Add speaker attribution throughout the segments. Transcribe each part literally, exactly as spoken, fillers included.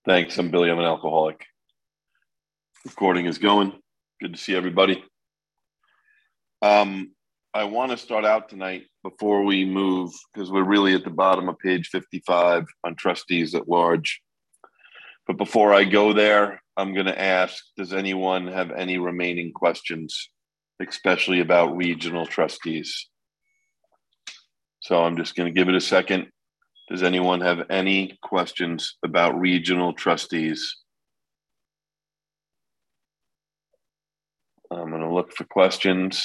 Speaker 1: Thanks. I'm Billy. I'm an alcoholic. Recording is going. Good to see everybody. Um, I want to start out tonight before we move, because we're really at the bottom of page fifty-five on trustees at large. But before I go there, I'm going to ask, does anyone have any remaining questions, especially about regional trustees? So I'm just going to give it a second. Does anyone have any questions about regional trustees? I'm going to look for questions.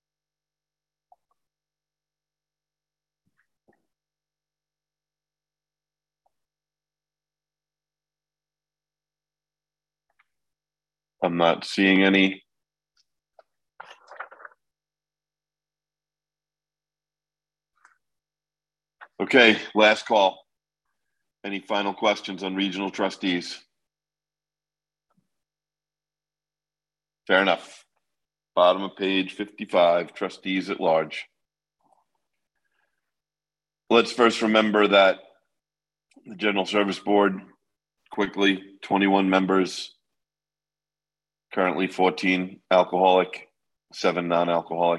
Speaker 1: I'm not seeing any. Okay, last call. Any final questions on regional trustees? Fair enough. Bottom of page fifty-five, trustees at large. Let's first remember that the General Service Board, quickly, twenty-one members, currently fourteen alcoholic, seven non-alcoholic.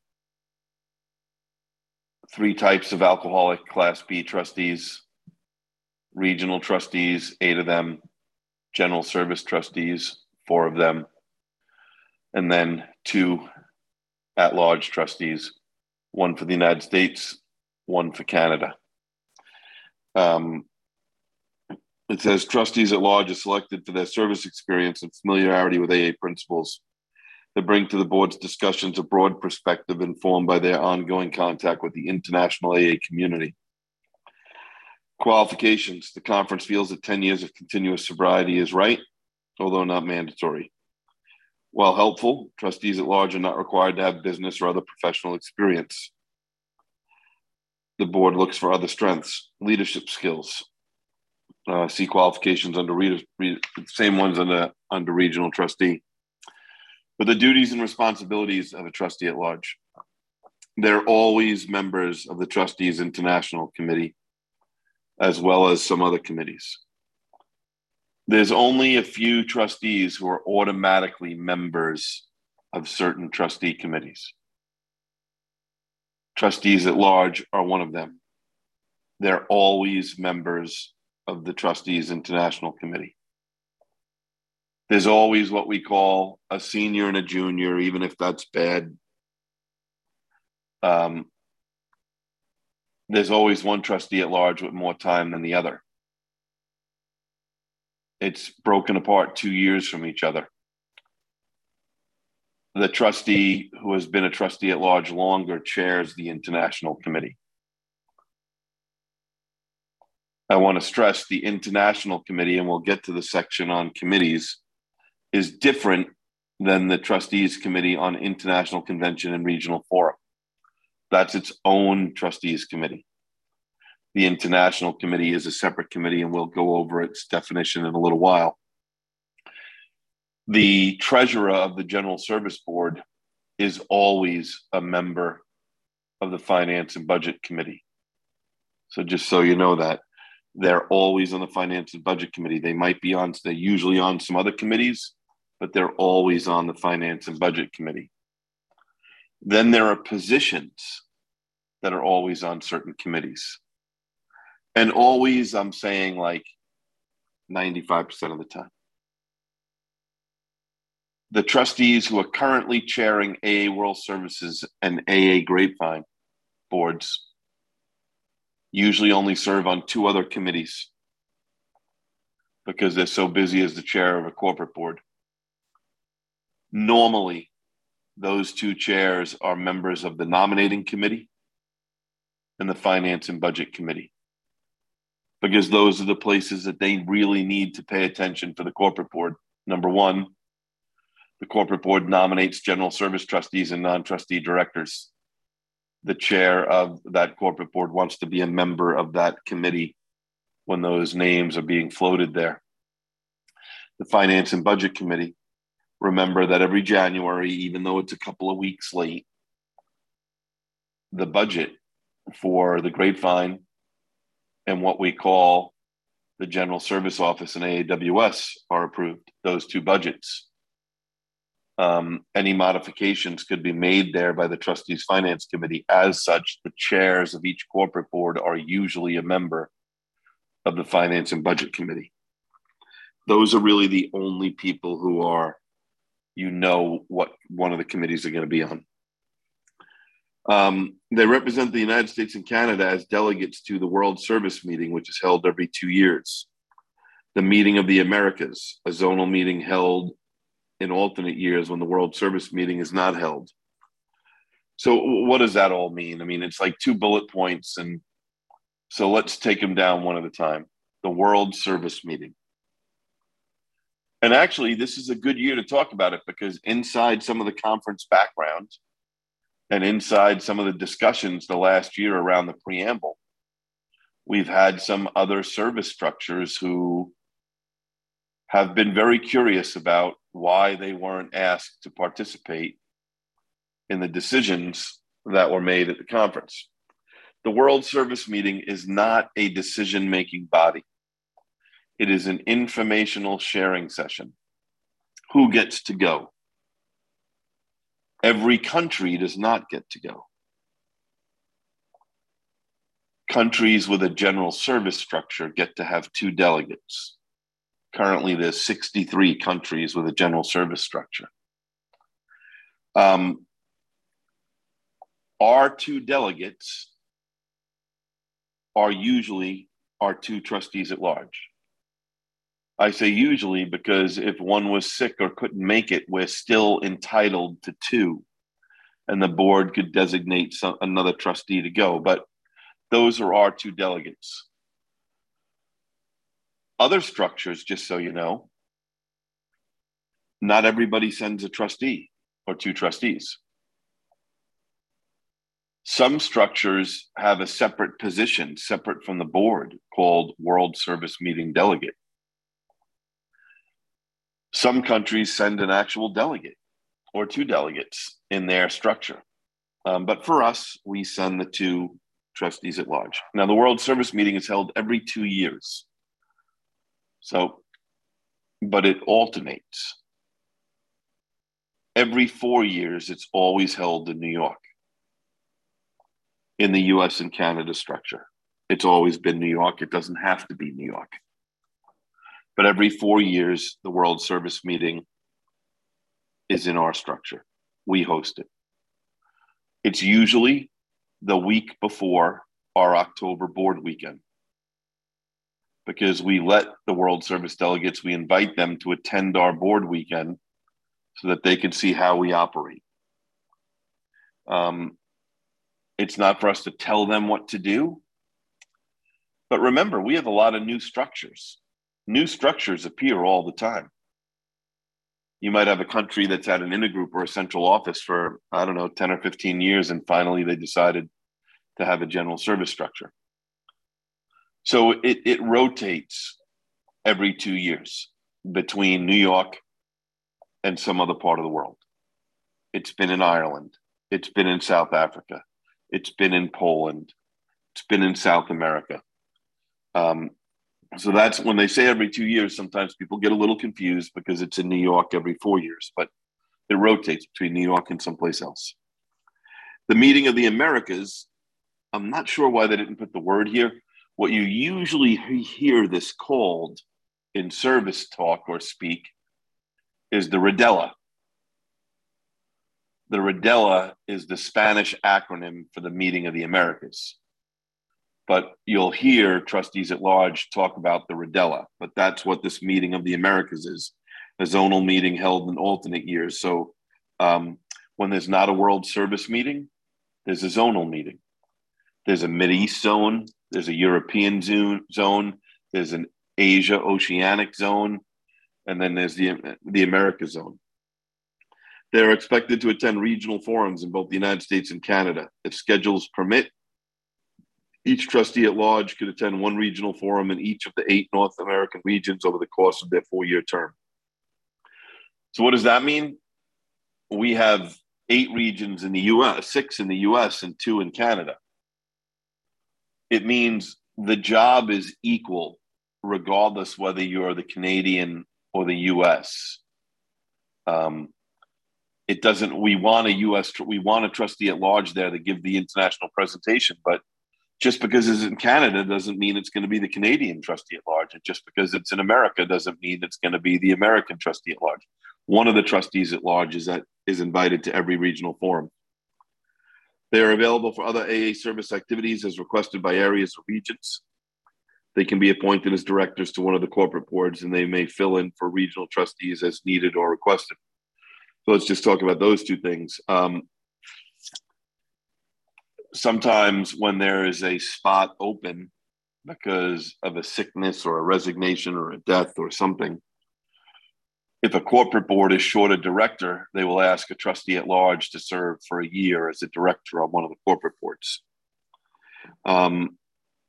Speaker 1: Three types of alcoholic Class B trustees, regional trustees, eight of them, general service trustees, four of them, and then two at-large trustees, one for the United States, one for Canada. Um, it says trustees at large are selected for their service experience and familiarity with A A principles. They bring to the board's discussions a broad perspective informed by their ongoing contact with the international A A community. Qualifications. The conference feels that ten years of continuous sobriety is right, although not mandatory. While helpful, trustees at large are not required to have business or other professional experience. The board looks for other strengths, leadership skills. Uh, see qualifications under readers, read, same ones under, under regional trustee. But the duties and responsibilities of a trustee at large. They're always members of the Trustees International Committee, as well as some other committees. There's only a few trustees who are automatically members of certain trustee committees. Trustees at large are one of them. They're always members of the Trustees International Committee. There's always what we call a senior and a junior, even if that's bad. Um, there's always one trustee at large with more time than the other. It's broken apart two years from each other. The trustee who has been a trustee at large longer chairs the International Committee. I want to stress the International Committee, and we'll get to the section on committees, is different than the Trustees Committee on International Convention and Regional Forum. That's its own Trustees Committee. The International Committee is a separate committee, and we'll go over its definition in a little while. The treasurer of the General Service Board is always a member of the Finance and Budget Committee. So just so you know that, they're always on the Finance and Budget Committee. They might be on, they're usually on some other committees, but they're always on the Finance and Budget Committee. Then there are positions that are always on certain committees. And always, I'm saying like ninety-five percent of the time. The trustees who are currently chairing A A World Services and A A Grapevine boards usually only serve on two other committees because they're so busy as the chair of a corporate board. Normally, those two chairs are members of the nominating committee and the Finance and Budget Committee, because those are the places that they really need to pay attention for the corporate board. Number one, the corporate board nominates general service trustees and non-trustee directors. The chair of that corporate board wants to be a member of that committee when those names are being floated there. The Finance and Budget Committee, remember that every January, even though it's a couple of weeks late, the budget for the Grapevine and what we call the General Service Office and A A W S are approved, those two budgets. Um, any modifications could be made there by the Trustees Finance Committee. As such, the chairs of each corporate board are usually a member of the Finance and Budget Committee. Those are really the only people who are, you know, what one of the committees are going to be on. Um, they represent the United States and Canada as delegates to the World Service Meeting, which is held every two years. The Meeting of the Americas, a zonal meeting held in alternate years when the World Service Meeting is not held. So what does that all mean? I mean, it's like two bullet points, and so let's take them down one at a time. The World Service Meeting. And actually, this is a good year to talk about it, because inside some of the conference background and inside some of the discussions the last year around the preamble, we've had some other service structures who have been very curious about why they weren't asked to participate in the decisions that were made at the conference. The World Service Meeting is not a decision-making body. It is an informational sharing session. Who gets to go? Every country does not get to go. Countries with a general service structure get to have two delegates. Currently, there's sixty-three countries with a general service structure. Um, our two delegates are usually our two trustees at large. I say usually because if one was sick or couldn't make it, we're still entitled to two, and the board could designate some, another trustee to go, but those are our two delegates. Other structures, just so you know, not everybody sends a trustee or two trustees. Some structures have a separate position, separate from the board, called World Service Meeting Delegate. Some countries send an actual delegate or two delegates in their structure. Um, but for us, we send the two trustees at large. Now, the World Service Meeting is held every two years. So, but it alternates. Every four years, it's always held in New York, in the U S and Canada structure. It's always been New York. It doesn't have to be New York. But every four years, the World Service Meeting is in our structure. We host it. It's usually the week before our October board weekend, because we let the World Service delegates, we invite them to attend our board weekend so that they can see how we operate. Um, it's not for us to tell them what to do, but remember, we have a lot of new structures. New structures appear all the time. You might have a country that's had an intergroup or a central office for, I don't know, ten or fifteen years, and finally they decided to have a general service structure. So it, it rotates every two years between New York and some other part of the world. It's been in Ireland. It's been in South Africa. It's been in Poland. It's been in South America. Um, so that's when they say every two years, sometimes people get a little confused because it's in New York every four years, but it rotates between New York and someplace else. The Meeting of the Americas, I'm not sure why they didn't put the word here. What you usually hear this called in service talk or speak is the REDELA. The REDELA is the Spanish acronym for the Meeting of the Americas. But you'll hear trustees at large talk about the REDELA, but that's what this Meeting of the Americas is, a zonal meeting held in alternate years. So um, when there's not a World Service meeting, there's a zonal meeting. There's a Mideast zone, there's a European zone, there's an Asia Oceanic zone, and then there's the, the America zone. They're expected to attend regional forums in both the United States and Canada. If schedules permit, each trustee at large could attend one regional forum in each of the eight North American regions over the course of their four-year term. So what does that mean? We have eight regions in the U S, six in the U S and two in Canada. It means the job is equal regardless whether you're the Canadian or the U S. Um, it doesn't, we want a U S, we want a trustee at large there to give the international presentation, but just because it's in Canada doesn't mean it's going to be the Canadian trustee at large. And just because it's in America doesn't mean it's going to be the American trustee at large. One of the trustees at large is that is invited to every regional forum. They are available for other A A service activities as requested by areas or regions. They can be appointed as directors to one of the corporate boards, and they may fill in for regional trustees as needed or requested. So let's just talk about those two things. Um, sometimes when there is a spot open because of a sickness or a resignation or a death or something, if a corporate board is short a director, they will ask a trustee at large to serve for a year as a director on one of the corporate boards. Um,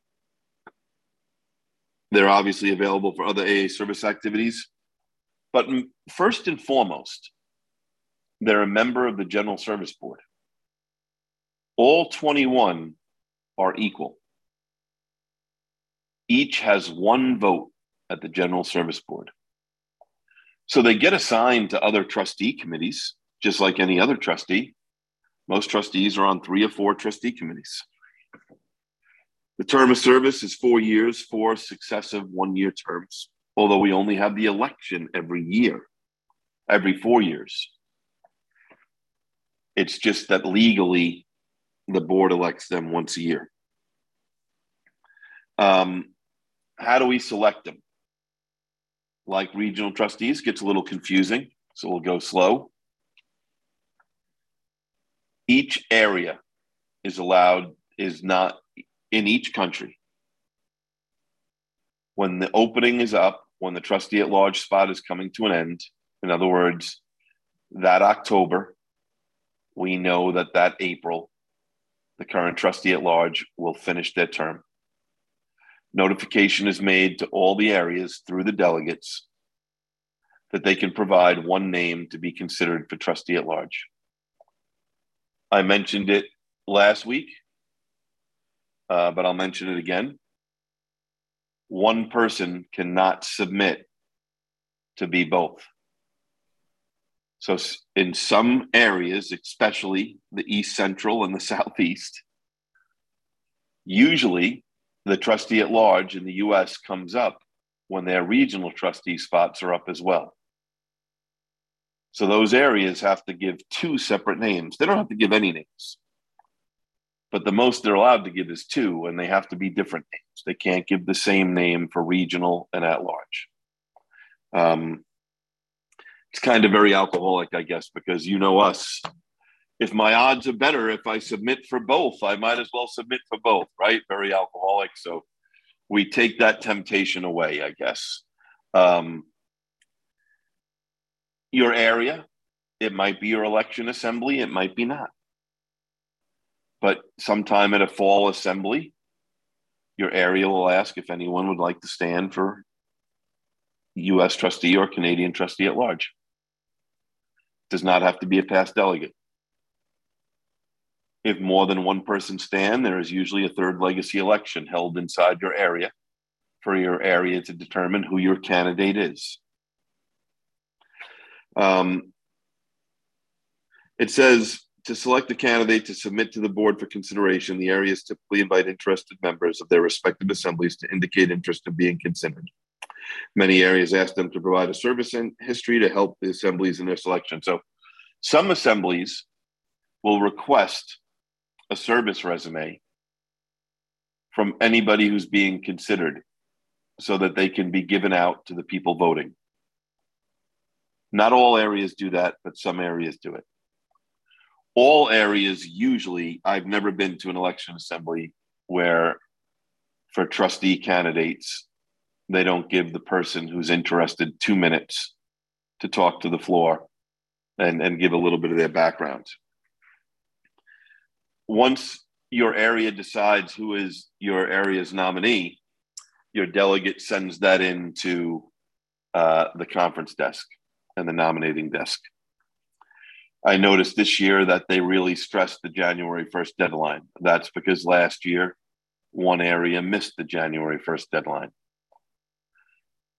Speaker 1: they're obviously available for other A A service activities, but first and foremost, they're a member of the General Service Board. All twenty-one are equal. Each has one vote at the General Service Board. So they get assigned to other trustee committees, just like any other trustee. Most trustees are on three or four trustee committees. The term of service is four years, four successive one-year terms, although we only have the election every year, every four years. It's just that legally, the board elects them once a year. Um, how do we select them? Like regional trustees, gets a little confusing, so we'll go slow. Each area is allowed, is not in each country. When the opening is up, when the trustee at large spot is coming to an end, in other words, that October, we know that that April, the current trustee at large will finish their term. Notification is made to all the areas through the delegates that they can provide one name to be considered for trustee at large. I mentioned it last week, uh, but I'll mention it again. One person cannot submit to be both. So in some areas, especially the East Central and the Southeast, usually the trustee at large in the U S comes up when their regional trustee spots are up as well. So those areas have to give two separate names. They don't have to give any names, but the most they're allowed to give is two, and they have to be different names. They can't give the same name for regional and at large. Um, it's kind of very alcoholic, I guess, because you know us. If my odds are better, if I submit for both, I might as well submit for both, right? Very alcoholic. So we take that temptation away, I guess. Um, your area, it might be your election assembly, it might be not. But sometime at a fall assembly, your area will ask if anyone would like to stand for U S trustee or Canadian trustee at large. It does not have to be a past delegate. If more than one person stand, there is usually a third legacy election held inside your area for your area to determine who your candidate is. Um, it says to select a candidate to submit to the board for consideration, the areas typically invite interested members of their respective assemblies to indicate interest in being considered. Many areas ask them to provide a service in history to help the assemblies in their selection. So some assemblies will request a service resume from anybody who's being considered so that they can be given out to the people voting. Not all areas do that, but some areas do it. All areas usually, I've never been to an election assembly where for trustee candidates, they don't give the person who's interested two minutes to talk to the floor and, and give a little bit of their background. Once your area decides who is your area's nominee, your delegate sends that into uh, the conference desk and the nominating desk. I noticed this year that they really stressed the January first deadline. That's because last year, one area missed the January first deadline.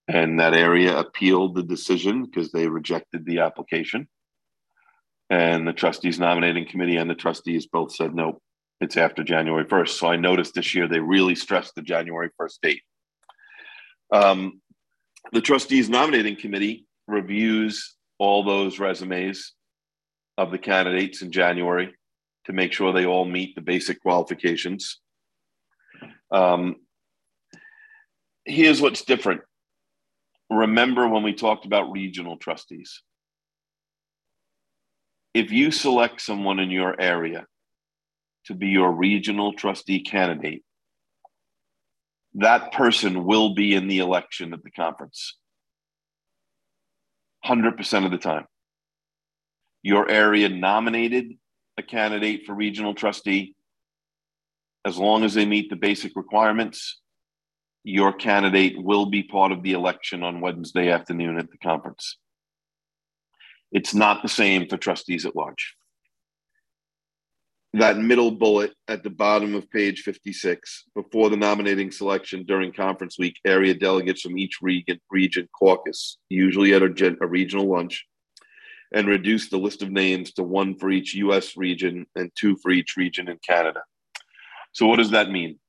Speaker 1: And that area appealed the decision because they rejected the application. And the trustees nominating committee and the trustees both said, no, it's after January first. So I noticed this year they really stressed the January first date. Um, the trustees nominating committee reviews all those resumes of the candidates in January to make sure they all meet the basic qualifications. Um, here's what's different. Remember when we talked about regional trustees? If you select someone in your area to be your regional trustee candidate, that person will be in the election at the conference. one hundred percent of the time. Your area nominated a candidate for regional trustee. As long as they meet the basic requirements, your candidate will be part of the election on Wednesday afternoon at the conference. It's not the same for trustees at large. That middle bullet at the bottom of page fifty-six, before the nominating selection during conference week, area delegates from each region, region caucus, usually at a, a regional lunch, and reduce the list of names to one for each U S region and two for each region in Canada. So what does that mean?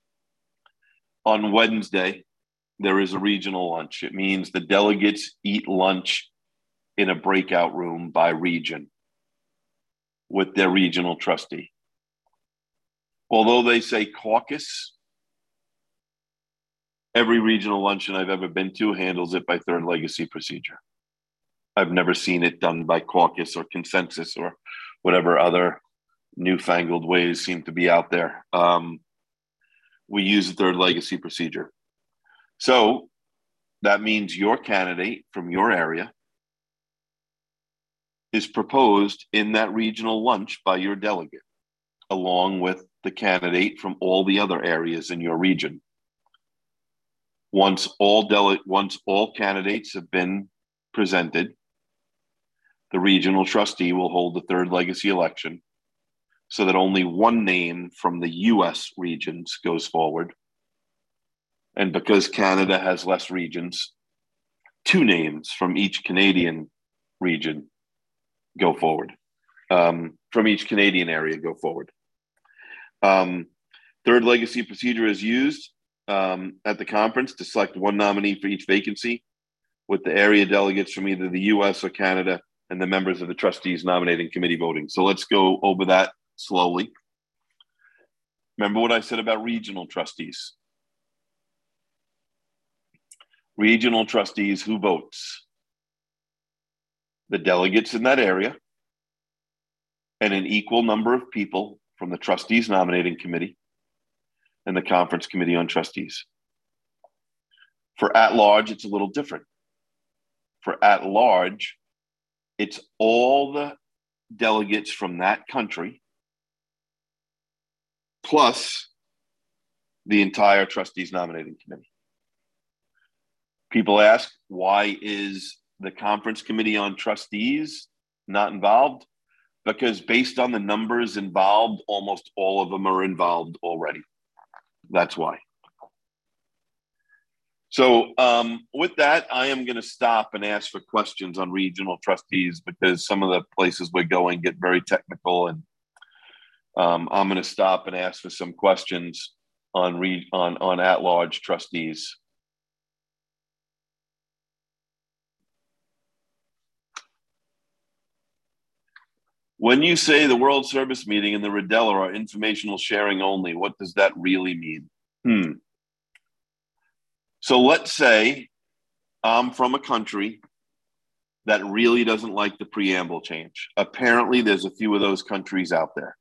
Speaker 1: On Wednesday, there is a regional lunch. It means the delegates eat lunch in a breakout room by region with their regional trustee. Although they say caucus, every regional luncheon I've ever been to handles it by third legacy procedure. I've never seen it done by caucus or consensus or whatever other newfangled ways seem to be out there. Um, we use the third legacy procedure. So that means your candidate from your area is proposed in that regional lunch by your delegate, along with the candidate from all the other areas in your region. Once all dele- once all candidates have been presented, the regional trustee will hold the third legacy election so that only one name from the U S regions goes forward. And because Canada has less regions, two names from each Canadian region go forward, um, from each Canadian area go forward. Um, third legacy procedure is used um, at the conference to select one nominee for each vacancy, with the area delegates from either the U S or Canada and the members of the trustees nominating committee voting. So let's go over that slowly. Remember what I said about regional trustees. Regional trustees, who votes? The delegates in that area and an equal number of people from the trustees nominating committee and the conference committee on trustees. For at-large, it's a little different. For at-large, it's all the delegates from that country plus the entire trustees nominating committee. People ask, why is the conference committee on trustees not involved? Because based on the numbers involved, almost all of them are involved already. That's why. So um, with that, I am going to stop and ask for questions on regional trustees because some of the places we're going get very technical, and um, I'm going to stop and ask for some questions on re- on on at-large trustees. When you say the World Service Meeting and the Rodella are informational sharing only, what does that really mean? Hmm. So let's say I'm from a country that really doesn't like the preamble change. Apparently, there's a few of those countries out there.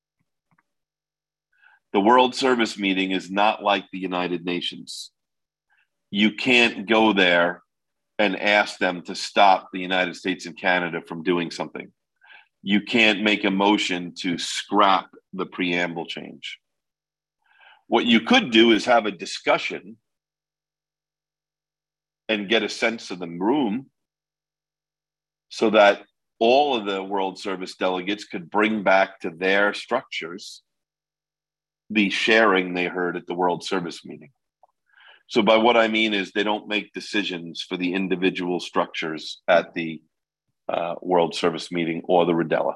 Speaker 1: The World Service Meeting is not like the United Nations. You can't go there and ask them to stop the United States and Canada from doing something. You can't make a motion to scrap the preamble change. What you could do is have a discussion and get a sense of the room so that all of the World Service delegates could bring back to their structures the sharing they heard at the World Service Meeting. So by what I mean is they don't make decisions for the individual structures at the uh, World Service Meeting or the Rodella.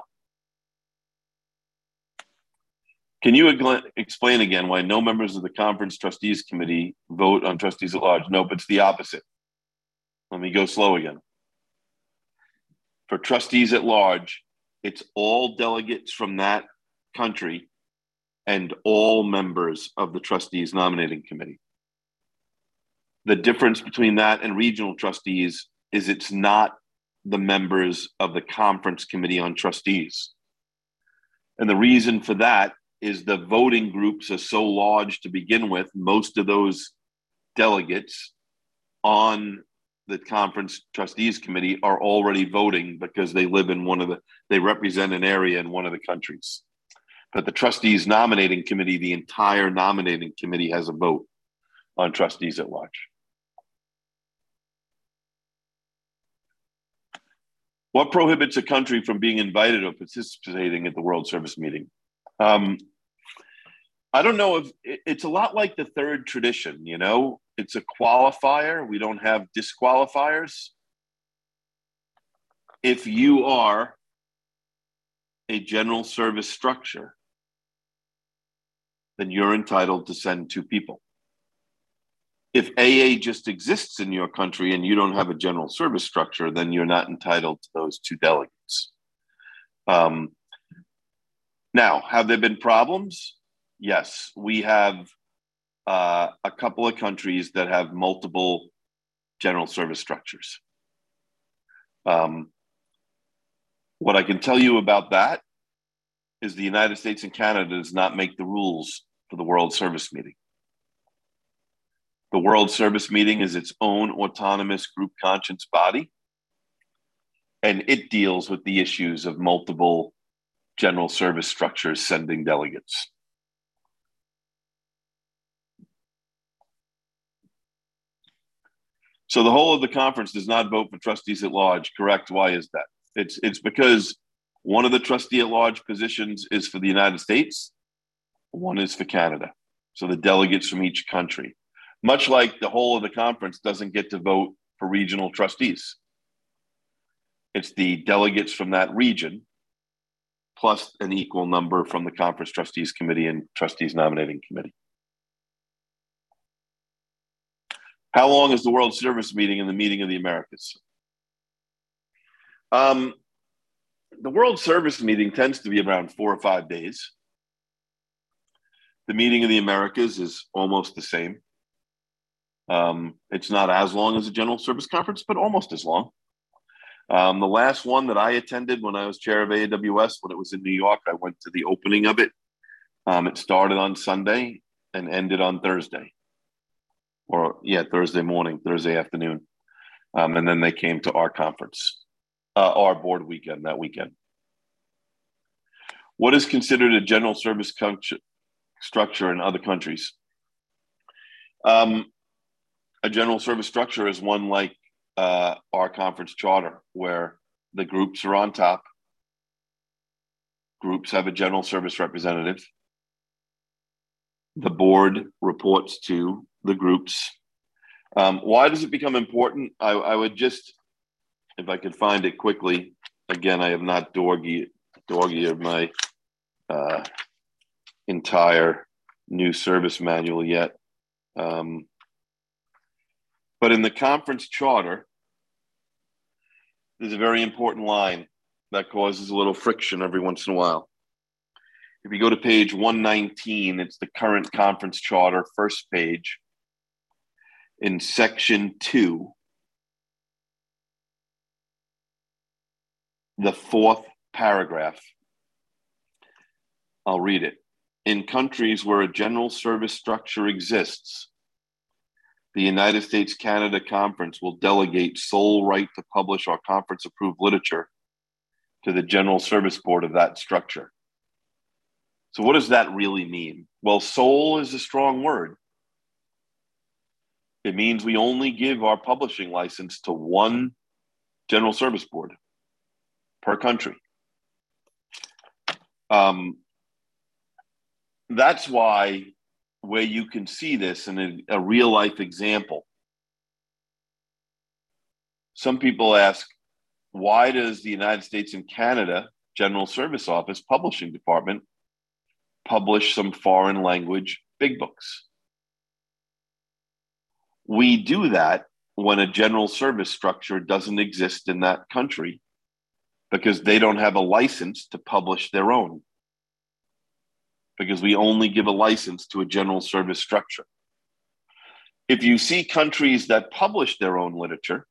Speaker 1: Can you explain again why no members of the Conference Trustees Committee vote on trustees at large? Nope, it's the opposite. Let me go slow again. For trustees at large, it's all delegates from that country and all members of the trustees nominating committee. The difference between that and regional trustees is it's not the members of the Conference Committee on Trustees. And the reason for that is the voting groups are so large to begin with. Most of those delegates on the Conference Trustees Committee are already voting because they live in one of the, they represent an area in one of the countries. But the Trustees Nominating Committee, the entire nominating committee has a vote on trustees at large. What prohibits a country from being invited or participating at the World Service Meeting? Um, I don't know if it's a lot like the third tradition, you know, it's a qualifier. We don't have disqualifiers. If you are a general service structure, then you're entitled to send two people. If A A just exists in your country and you don't have a general service structure, then you're not entitled to those two delegates. Um, now, have there been problems? Yes, we have uh, a couple of countries that have multiple general service structures. Um, what I can tell you about that is the United States and Canada does not make the rules for the World Service Meeting. The World Service Meeting is its own autonomous group conscience body, and it deals with the issues of multiple general service structures sending delegates. So the whole of the conference does not vote for trustees at large. Correct. Why is that? It's, it's because one of the trustee at large positions is for the United States, one is for Canada. So the delegates from each country, much like the whole of the conference doesn't get to vote for regional trustees. It's the delegates from that region plus an equal number from the Conference Trustees Committee and Trustees Nominating Committee. How long is the World Service Meeting and the Meeting of the Americas? Um, the World Service Meeting tends to be around four or five days. The Meeting of the Americas is almost the same. Um, it's not as long as a General Service Conference, but almost as long. Um, the last one that I attended when I was chair of A A W S, when it was in New York, I went to the opening of it. Um, it started on Sunday and ended on Thursday. Or, yeah, Thursday morning, Thursday afternoon. Um, and then they came to our conference, uh, our board weekend that weekend. What is considered a general service structure in other countries? Um, a general service structure is one like uh, our conference charter, where the groups are on top. Groups have a general service representative. The board reports to the groups. Um, why does it become important? I, I would just, if I could find it quickly, again, I have not dog-eared dog my uh, entire new service manual yet. Um, but in the conference charter, there's a very important line that causes a little friction every once in a while. If you go to page one nineteen, it's the current conference charter, first page. In section two, the fourth paragraph, I'll read it. In countries where a general service structure exists, the United States-Canada Conference will delegate sole right to publish our conference-approved literature to the General Service Board of that structure. So what does that really mean? Well, sole is a strong word. It means we only give our publishing license to one General Service Board per country. Um, that's why where you can see this in a, a real life example. Some people ask, why does the United States and Canada General Service Office Publishing Department publish some foreign language big books? We do that when a general service structure doesn't exist in that country because they don't have a license to publish their own. Because we only give a license to a general service structure. If you see countries that publish their own literature,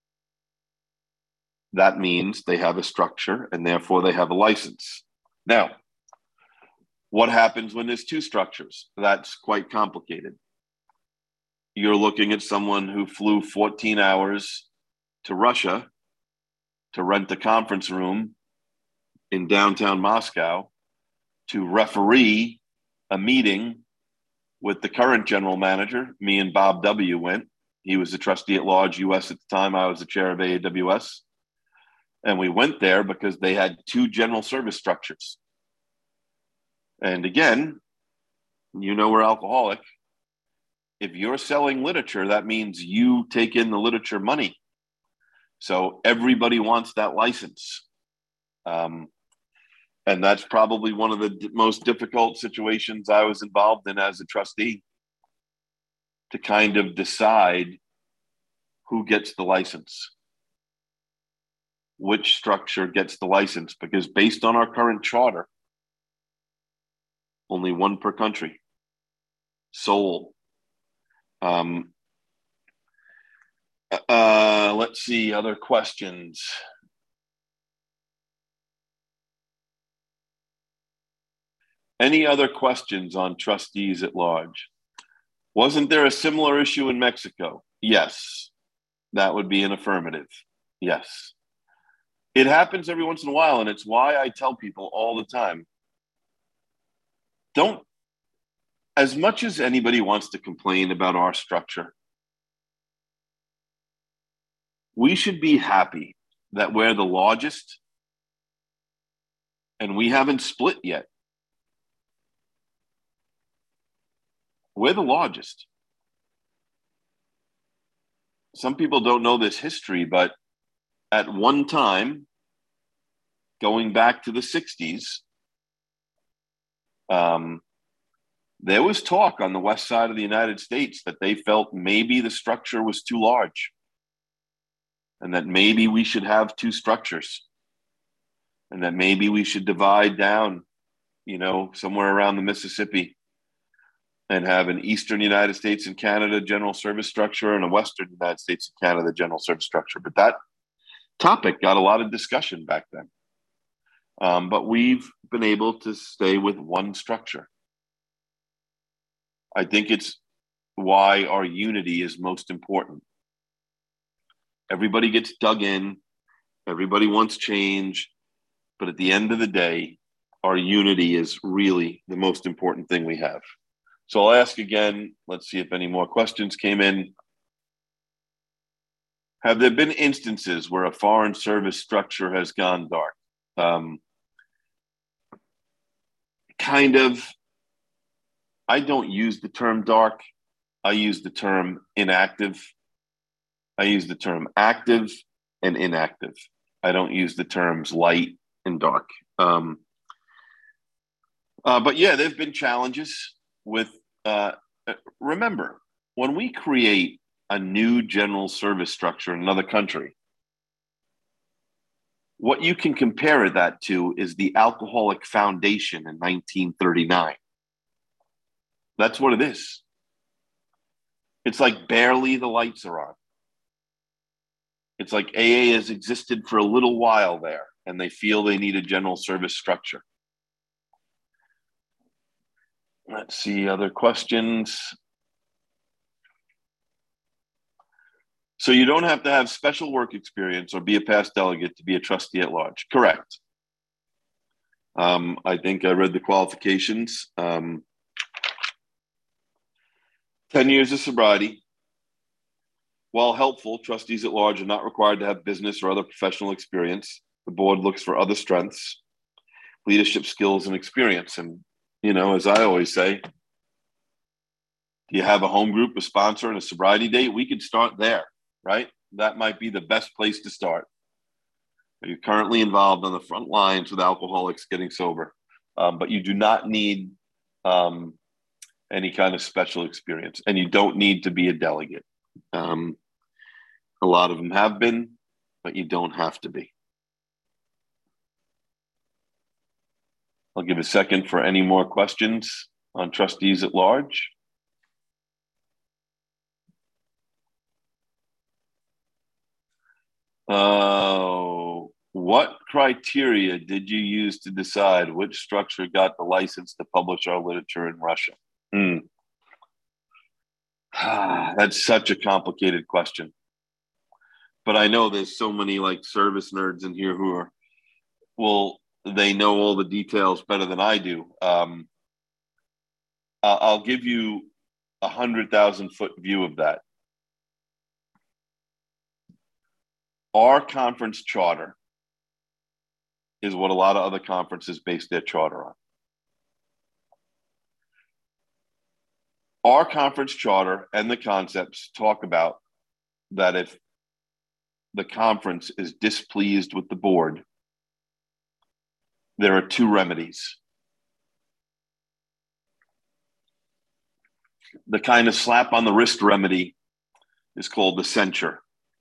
Speaker 1: that means they have a structure and therefore they have a license. Now, what happens when there's two structures? That's quite complicated. You're looking at someone who flew fourteen hours to Russia to rent a conference room in downtown Moscow to referee a meeting with the current general manager. Me and Bob W. went. He was the trustee at large U S at the time. I was the chair of A A W S. And we went there because they had two general service structures. And again, you know we're alcoholic. If you're selling literature, that means you take in the literature money. So everybody wants that license. Um, and that's probably one of the d- most difficult situations I was involved in as a trustee, to kind of decide who gets the license, which structure gets the license, because based on our current charter, only one per country. Seoul. Um, uh, let's see, other questions. Any other questions on trustees at large? Wasn't there a similar issue in Mexico? Yes. That would be an affirmative. Yes. It happens every once in a while, and it's why I tell people all the time, don't, as much as anybody wants to complain about our structure, we should be happy that we're the largest and we haven't split yet. We're the largest. Some people don't know this history, but at one time, going back to the sixties, um, there was talk on the west side of the United States that they felt maybe the structure was too large and that maybe we should have two structures and that maybe we should divide down, you know, somewhere around the Mississippi and have an Eastern United States and Canada general service structure and a Western United States and Canada general service structure. But that topic got a lot of discussion back then. Um, but we've been able to stay with one structure. I think it's why our unity is most important. Everybody gets dug in, everybody wants change, but at the end of the day, our unity is really the most important thing we have. So I'll ask again, let's see if any more questions came in. Have there been instances where a foreign service structure has gone dark? Um, kind of. I don't use the term dark. I use the term inactive. I use the term active and inactive. I don't use the terms light and dark. Um, uh, but yeah, there've been challenges with, uh, remember, when we create a new general service structure in another country, what you can compare that to is the Alcoholic Foundation in nineteen thirty-nine. That's what it is. It's like barely the lights are on. It's like A A has existed for a little while there, and they feel they need a general service structure. Let's see, other questions. So you don't have to have special work experience or be a past delegate to be a trustee at large. Correct. Um, I think I read the qualifications. Um, ten years of sobriety. While helpful, trustees at large are not required to have business or other professional experience. The board looks for other strengths, leadership skills, and experience. And, you know, as I always say, Do you have a home group, a sponsor, and a sobriety date? We could start there, right? That might be the best place to start. Are you currently involved on the front lines with alcoholics getting sober? Um, but you do not need um, any kind of special experience, and you don't need to be a delegate. Um, a lot of them have been, but you don't have to be. I'll give a second for any more questions on trustees at large. Uh, what criteria did you use to decide which structure got the license to publish our literature in Russia? Hmm. That's such a complicated question. But I know there's so many like service nerds in here who are, well, they know all the details better than I do. Um, I'll give you a hundred thousand foot view of that. Our conference charter is what a lot of other conferences base their charter on. Our conference charter and the concepts talk about that if the conference is displeased with the board, there are two remedies. The kind of slap on the wrist remedy is called the censure.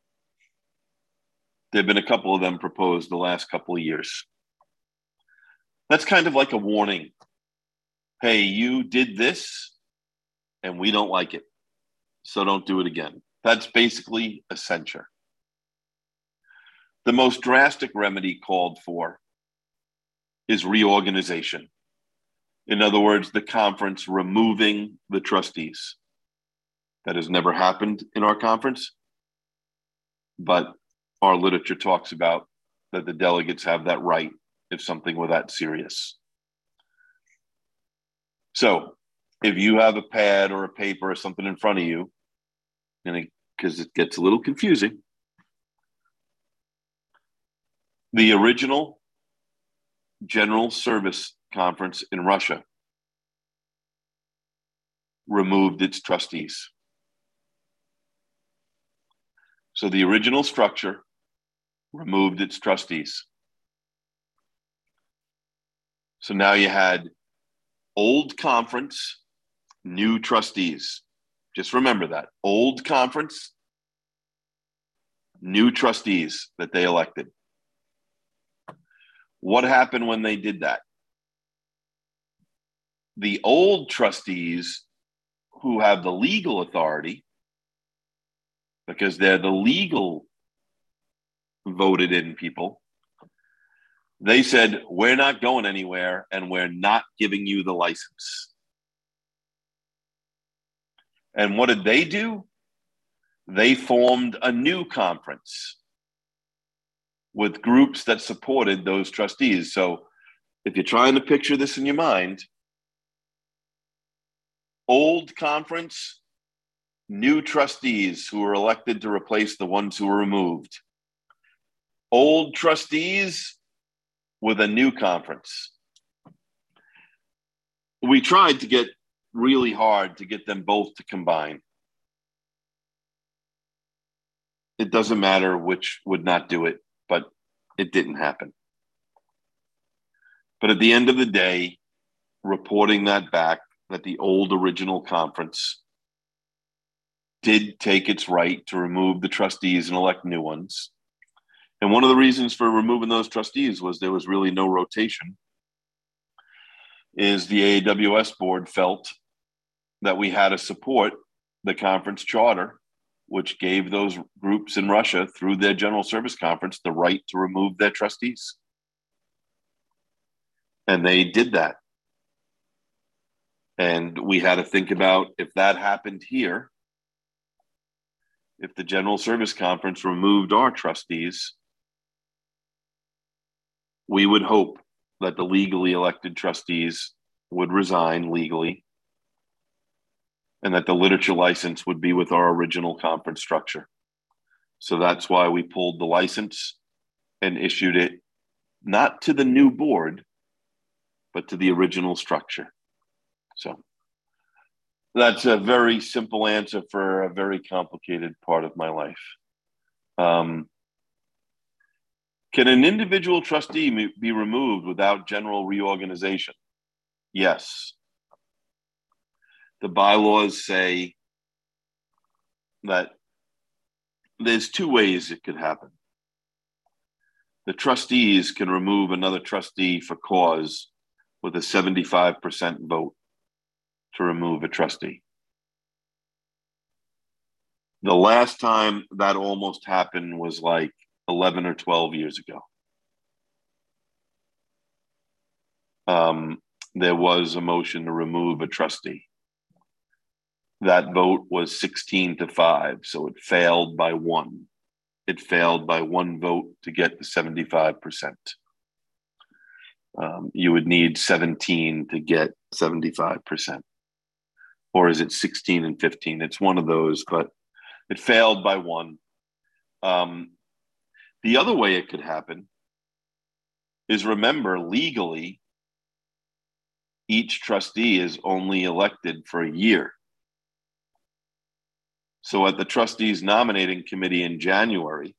Speaker 1: There have been a couple of them proposed the last couple of years. That's kind of like a warning. Hey, you did this and we don't like it, so don't do it again. That's basically a censure. The most drastic remedy called for is reorganization. In other words, the conference removing the trustees. That has never happened in our conference, but our literature talks about that the delegates have that right if something were that serious. So if you have a pad or a paper or something in front of you, and because it, it gets a little confusing, the original General Service Conference in Russia removed its trustees. So the original structure removed its trustees. So now you had old conference, new trustees. Just remember that. Old conference, new trustees that they elected. What happened when they did that? The old trustees who have the legal authority, because they're the legal voted in people, they said, we're not going anywhere and we're not giving you the license. And what did they do? They formed a new conference with groups that supported those trustees. So if you're trying to picture this in your mind, old conference, new trustees who were elected to replace the ones who were removed. Old trustees with a new conference. We tried to get really hard to get them both to combine. It doesn't matter which would not do it, but it didn't happen. But at the end of the day, reporting that back, that the old original conference did take its right to remove the trustees and elect new ones. And one of the reasons for removing those trustees was there was really no rotation, is the A A W S board felt that we had to support the conference charter, which gave those groups in Russia through their General Service Conference the right to remove their trustees. And they did that. And we had to think about if that happened here, if the General Service Conference removed our trustees, we would hope that the legally elected trustees would resign legally and that the literature license would be with our original conference structure. So that's why we pulled the license and issued it not to the new board, but to the original structure. So That's a very simple answer for a very complicated part of my life. Um, can an individual trustee be removed without general reorganization? Yes. The bylaws say that there's two ways it could happen. The trustees can remove another trustee for cause with a seventy-five percent vote to remove a trustee. The last time that almost happened was like eleven or twelve years ago. Um, there was a motion to remove a trustee. That vote was sixteen to five, so it failed by one. It failed by one vote to get the seventy-five percent. Um, you would need seventeen to get seventy-five percent. Or is it sixteen and fifteen? It's one of those, but it failed by one. Um, the other way it could happen is, remember, legally, each trustee is only elected for a year. So at the trustees nominating committee in January,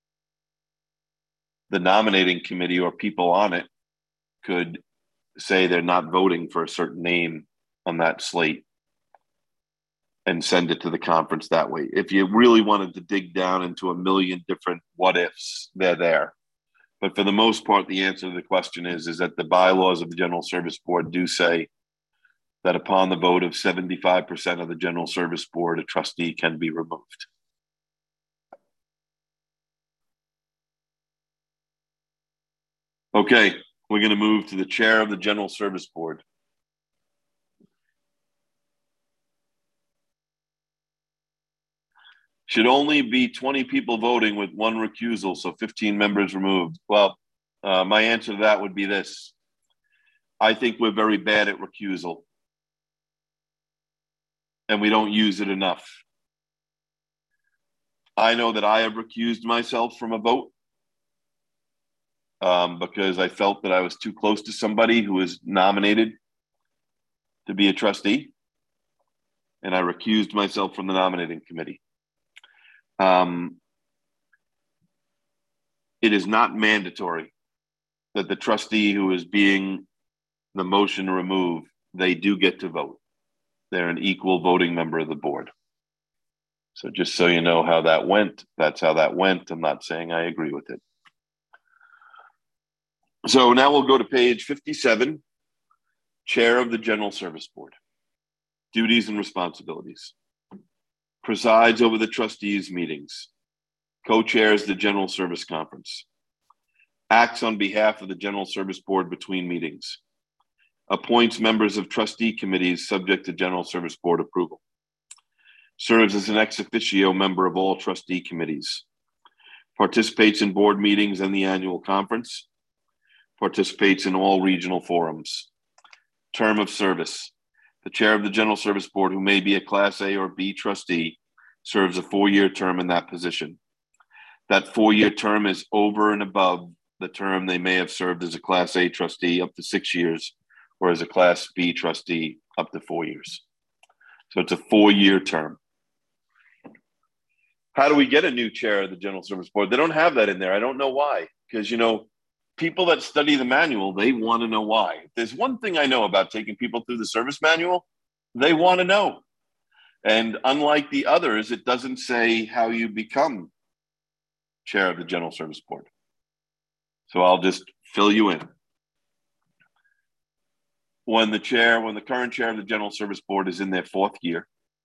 Speaker 1: the nominating committee or people on it could say they're not voting for a certain name on that slate and send it to the conference that way. If you really wanted to dig down into a million different what ifs, they're there. But for the most part, the answer to the question is, is that the bylaws of the General Service Board do say that upon the vote of seventy-five percent of the General Service Board, a trustee can be removed. Okay, we're going to move to the chair of the General Service Board. Should only be twenty people voting with one recusal, so fifteen members removed. Well, uh, my answer to that would be this. I think we're very bad at recusal, and we don't use it enough. I know that I have recused myself from a vote um, because I felt that I was too close to somebody who was nominated to be a trustee, and I recused myself from the nominating committee. Um, it is not mandatory that the trustee who is being the motion to remove, they do get to vote. They're an equal voting member of the board. So just so you know how that went, that's how that went. I'm not saying I agree with it. So now we'll go to page fifty-seven, Chair of the General Service Board. Duties and responsibilities. Presides over the trustees' meetings. Co-chairs the General Service Conference. Acts on behalf of the General Service Board between meetings. Appoints members of trustee committees subject to General Service Board approval. Serves as an ex officio member of all trustee committees. Participates in board meetings and the annual conference. Participates in all regional forums. Term of service. The chair of the General Service Board, who may be a Class A or B trustee, serves a four-year term in that position. That four-year term is over and above the term they may have served as a Class A trustee up to six years, or as a Class B trustee up to four years. So it's a four-year term. How do we get a new chair of the General Service Board? They don't have that in there. I don't know why. Because, you know, people that study the manual, they want to know why. If there's one thing I know about taking people through the service manual, they want to know. And unlike the others, it doesn't say how you become chair of the General Service Board. So I'll just fill you in. When the chair, when the current chair of the General Service Board is in their fourth year,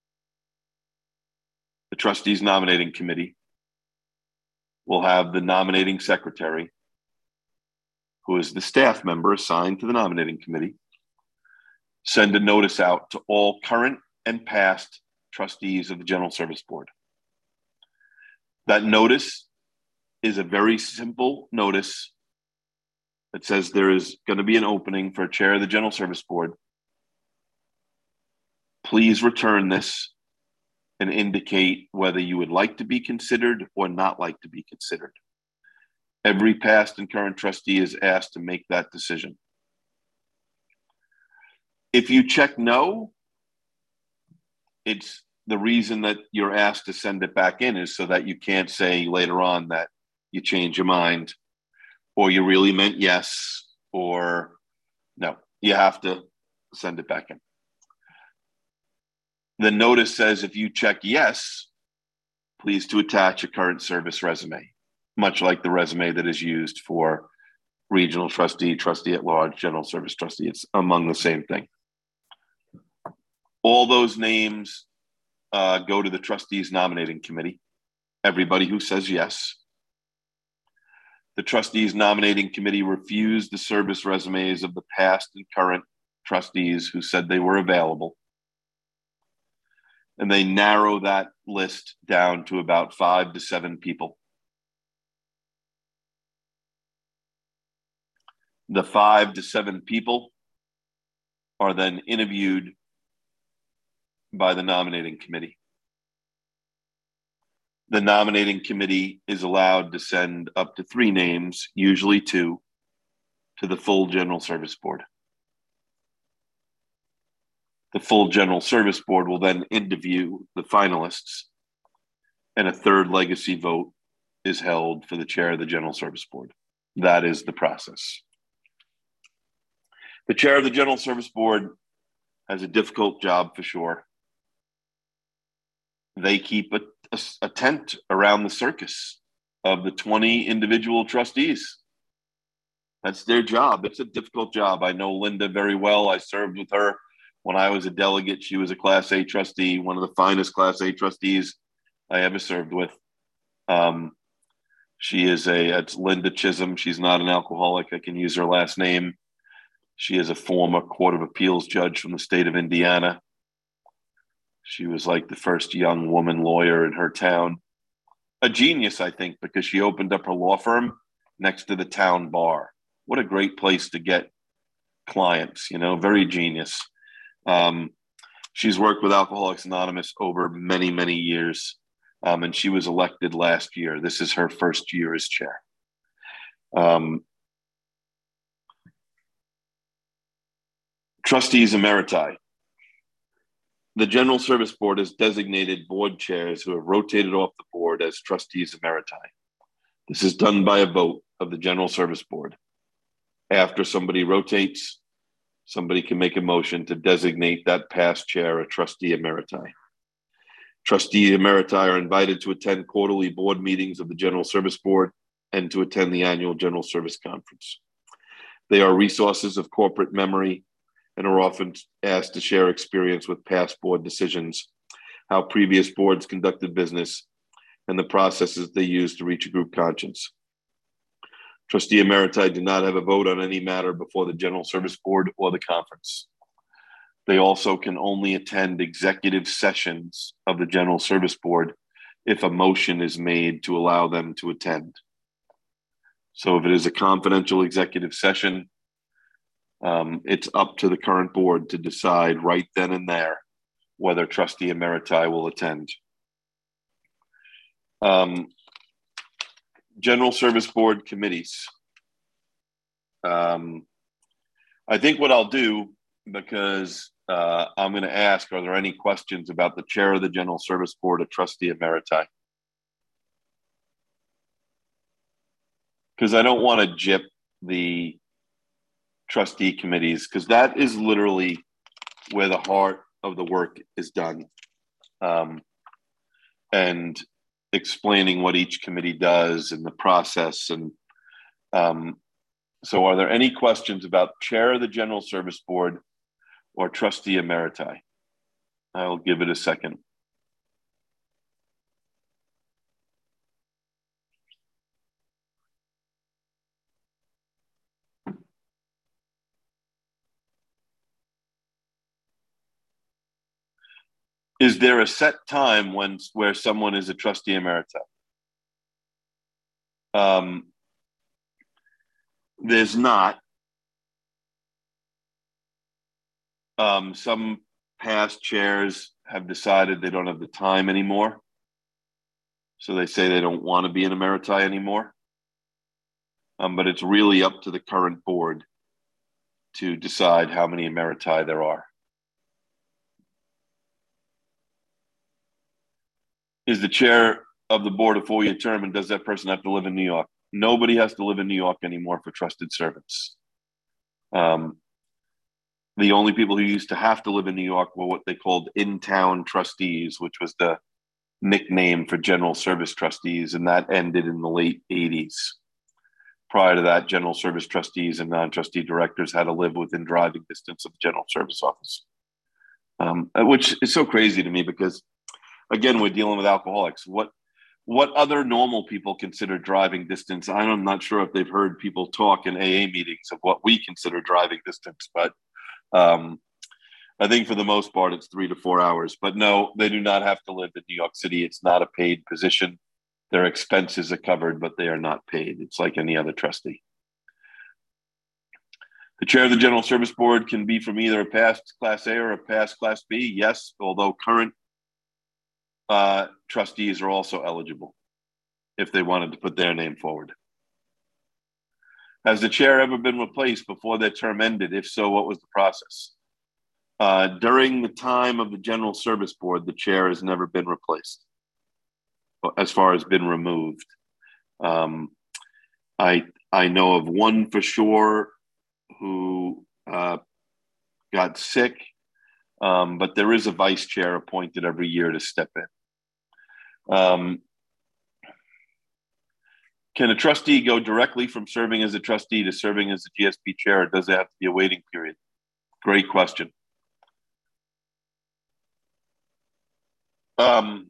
Speaker 1: the trustees nominating committee will have the nominating secretary, who is the staff member assigned to the nominating committee, send a notice out to all current and past trustees of the General Service Board. That notice is a very simple notice that says there is going to be an opening for a chair of the General Service Board. Please return this and indicate whether you would like to be considered or not like to be considered. Every past and current trustee is asked to make that decision. If you check no, it's the reason that you're asked to send it back in is so that you can't say later on that you change your mind or you really meant yes, or no, you have to send it back in. The notice says if you check yes, please to attach a current service resume, much like the resume that is used for regional trustee, trustee at large, general service trustee. It's among the same thing. All those names uh, go to the trustees nominating committee. Everybody who says yes. The trustees nominating committee refused the service resumes of the past and current trustees who said they were available. And they narrow that list down to about five to seven people. The five to seven people are then interviewed by the nominating committee. The nominating committee is allowed to send up to three names, usually two, to the full general service board. The full general service board will then interview the finalists, and a third legacy vote is held for the chair of the general service board. That is the process. The chair of the general service board has a difficult job for sure. They keep a, a, a tent around the circus of the twenty individual trustees. That's their job. It's a difficult job. I know Linda very well. I served with her when I was a delegate. She was a Class A trustee, one of the finest Class A trustees I ever served with. Um, she is a, it's Linda Chisholm. She's not an alcoholic. I can use her last name. She is a former Court of Appeals judge from the state of Indiana. She was like the first young woman lawyer in her town. A genius, I think, because she opened up her law firm next to the town bar. What a great place to get clients, you know, very genius. Um, she's worked with Alcoholics Anonymous over many, many years, um, and she was elected last year. This is her first year as chair. Um, trustees emeriti. The General Service Board has designated board chairs who have rotated off the board as trustees emeriti. This is done by a vote of the General Service Board. After somebody rotates, somebody can make a motion to designate that past chair a trustee emeriti. Trustee emeriti are invited to attend quarterly board meetings of the General Service Board and to attend the annual General Service Conference. They are resources of corporate memory and are often asked to share experience with past board decisions, how previous boards conducted business, and the processes they used to reach a group conscience. Trustee emeriti do not have a vote on any matter before the General Service Board or the conference. They also can only attend executive sessions of the General Service Board if a motion is made to allow them to attend. So if it is a confidential executive session, um, it's up to the current board to decide right then and there whether trustee emeriti will attend. Um, General Service Board committees. Um, I think what I'll do, because uh, I'm going to ask, are there any questions about the chair of the General Service Board or trustee emeriti? Because I don't want to gyp the trustee committees, because that is literally where the heart of the work is done. Um, and explaining what each committee does and the process. And um, so are there any questions about chair of the General Service Board or trustee emeriti? I'll give it a second. Is there a set time when where someone is a trustee emerita? Um, there's not. Um, some past chairs have decided they don't have the time anymore. So they say they don't want to be an emeriti anymore. Um, but it's really up to the current board to decide how many emeriti there are. Is the chair of the board a four-year term, and does that person have to live in New York? Nobody has to live in New York anymore for trusted servants. Um, the only people who used to have to live in New York were what they called in-town trustees, which was the nickname for general service trustees, and that ended in the late eighties. Prior to that, general service trustees and non-trustee directors had to live within driving distance of the general service office, um, which is so crazy to me because, again, we're dealing with alcoholics. What what other normal people consider driving distance? I'm not sure if they've heard people talk in A A meetings of what we consider driving distance, but um, I think for the most part, it's three to four hours. But no, they do not have to live in New York City. It's not a paid position. Their expenses are covered, but they are not paid. It's like any other trustee. The chair of the General Service Board can be from either a past Class A or a past Class B. Yes, although current uh, trustees are also eligible if they wanted to put their name forward. Has the chair ever been replaced before their term ended? If so, what was the process? Uh, during the time of the General Service Board, the chair has never been replaced, as far as been removed. Um, I I know of one for sure who uh, got sick, um, but there is a vice chair appointed every year to step in. Um, can a trustee go directly from serving as a trustee to serving as a G S B chair, or does there have to be a waiting period? Great question. Um,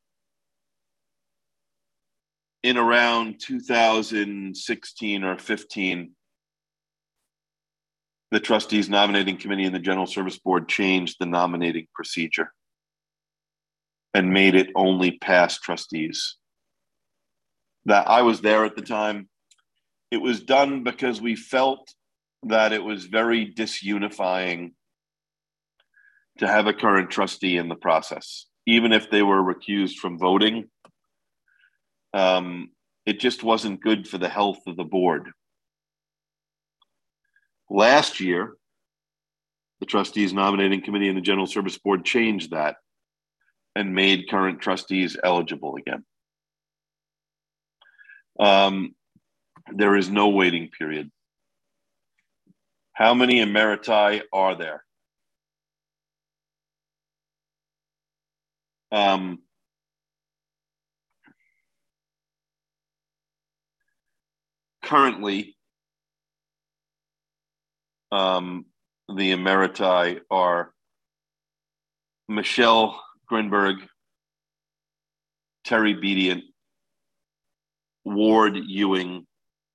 Speaker 1: in around two thousand sixteen or fifteen, the trustees nominating committee and the General Service Board changed the nominating procedure and made it only past trustees. That I was there at the time. It was done because we felt that it was very disunifying to have a current trustee in the process, even if they were recused from voting. Um, it just wasn't good for the health of the board. Last year, the trustees nominating committee and the General Service Board changed that and made current trustees eligible again. Um, there is no waiting period. How many emeriti are there? Um, currently, um, the emeriti are Michelle Grinberg, Terry Bedient, Ward Ewing,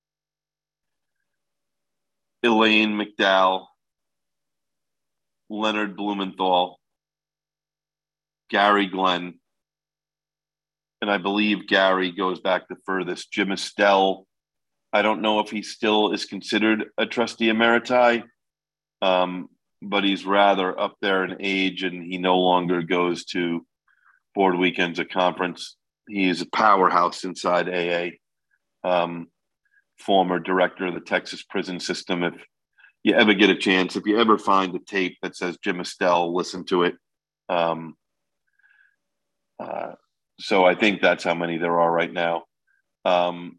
Speaker 1: Elaine McDowell, Leonard Blumenthal, Gary Glenn, and I believe Gary goes back the furthest. Jim Estelle, I don't know if he still is considered a trustee emeriti, um, but he's rather up there in age and he no longer goes to board weekends at conference. He's a powerhouse inside A A, um, former director of the Texas prison system. If you ever get a chance, if you ever find a tape that says Jim Estelle, listen to it. Um, uh, so I think that's how many there are right now. Um,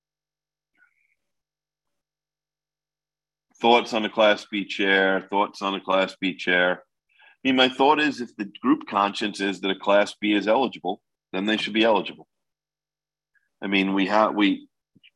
Speaker 1: thoughts on a Class B chair, thoughts on a Class B chair. I mean, my thought is if the group conscience is that a Class B is eligible, then they should be eligible. I mean, we have, we,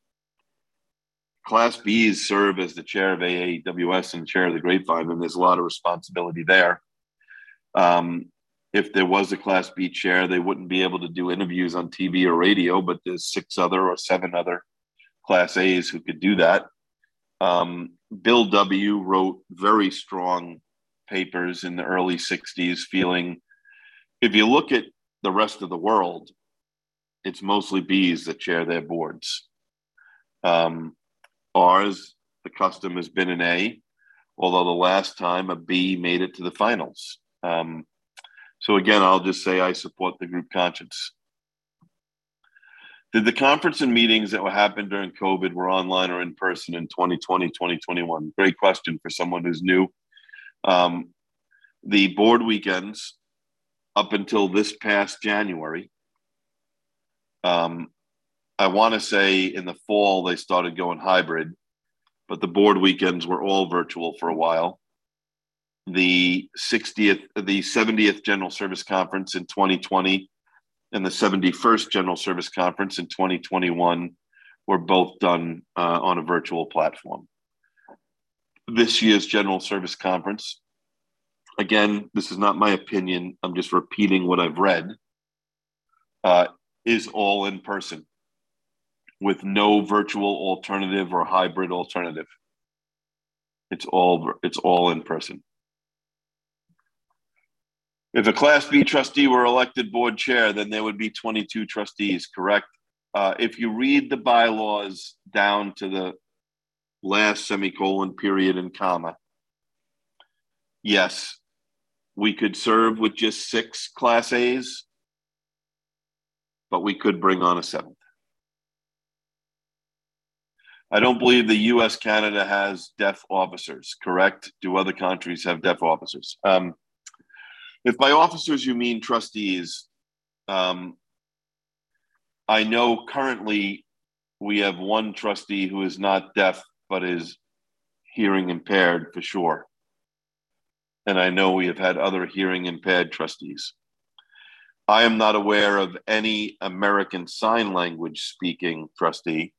Speaker 1: Class Bs serve as the chair of A A W S and chair of the Grapevine, and there's a lot of responsibility there. Um, if there was a Class B chair, they wouldn't be able to do interviews on T V or radio, but there's six other or seven other Class A's who could do that. Um, Bill W. wrote very strong papers in the early sixties, feeling if you look at the rest of the world, it's mostly B's that chair their boards. Um, ours, the custom has been an A, although the last time a B made it to the finals. Um, so again, I'll just say I support the group conscience. Did the conference and meetings that were happened during COVID were online or in person in twenty twenty, twenty twenty-one? Great question for someone who's new. Um, the board weekends up until this past January Um, I want to say in the fall they started going hybrid, but the board weekends were all virtual for a while. The sixtieth, the seventieth General Service Conference in twenty twenty and the seventy-first General Service Conference in twenty twenty-one were both done uh, on a virtual platform. This year's General Service Conference, again, this is not my opinion, I'm just repeating what I've read, uh, is all in person with no virtual alternative or hybrid alternative. It's all, it's all in person. If a Class B trustee were elected board chair, then there would be twenty-two trustees, correct? Uh, if you read the bylaws down to the last semicolon, period, and comma, yes, we could serve with just six Class A's, but we could bring on a seventh. I don't believe the U S Canada has deaf officers, correct? Do other countries have deaf officers? Um, if by officers you mean trustees, um, I know currently we have one trustee who is not deaf, but is hearing impaired for sure. And I know we have had other hearing impaired trustees. I am not aware of any American Sign Language speaking trustee.